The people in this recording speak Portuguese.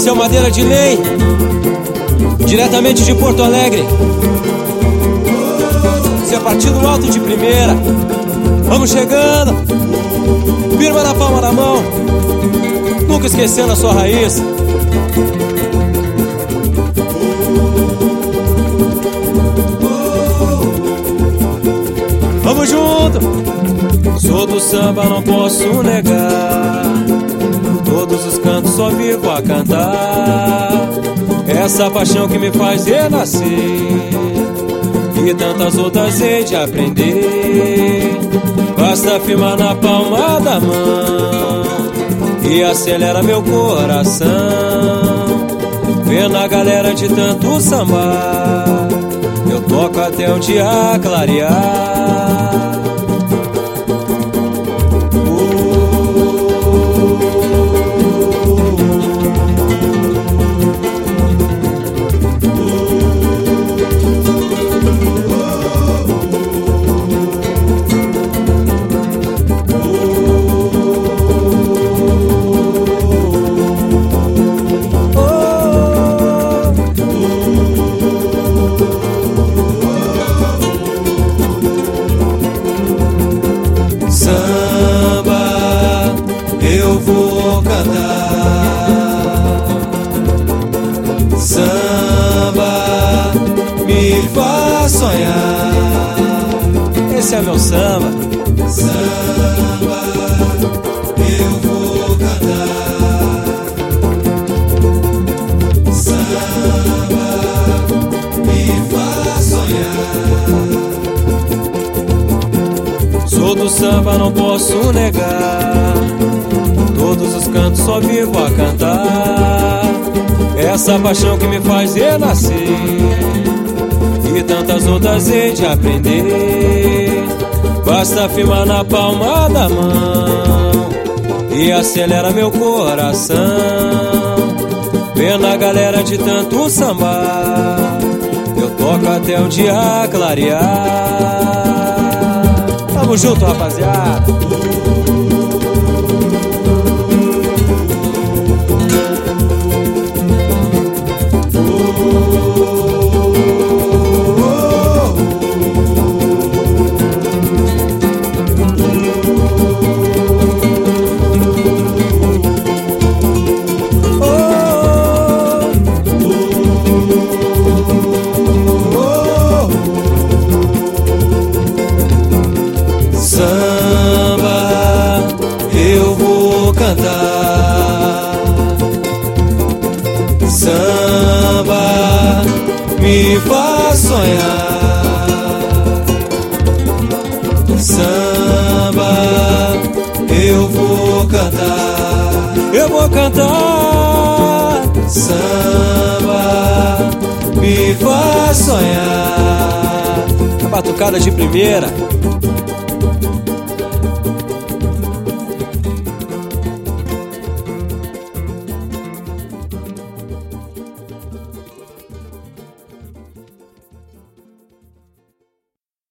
Esse é o Madeira de Lei, diretamente de Porto Alegre. Esse é Partido Alto de Primeira. Vamos chegando, firma na palma da mão, nunca esquecendo a sua raiz. Vamos junto! Sou do samba, não posso negar. Todos os cantos só vivo a cantar. Essa paixão que me faz renascer e tantas outras hei de aprender. Basta firmar na palma da mão e acelera meu coração. Vendo a galera de tanto sambar, eu toco até o dia clarear. Samba, eu vou cantar. Samba, me faz sonhar. Esse é meu samba. Samba, eu vou cantar. Samba, me faz sonhar. Sou do samba, não posso negar. Todos os cantos só vivo a cantar. Essa paixão que me faz renascer e tantas outras hei de aprender. Basta firmar na palma da mão e acelera meu coração. Vendo a galera de tanto sambar, eu toco até o dia clarear. Tamo junto, rapaziada. Samba, eu vou cantar. Samba, me faz sonhar. Samba, eu vou cantar. Eu vou cantar. Samba, me faz sonhar. Batucada de primeira.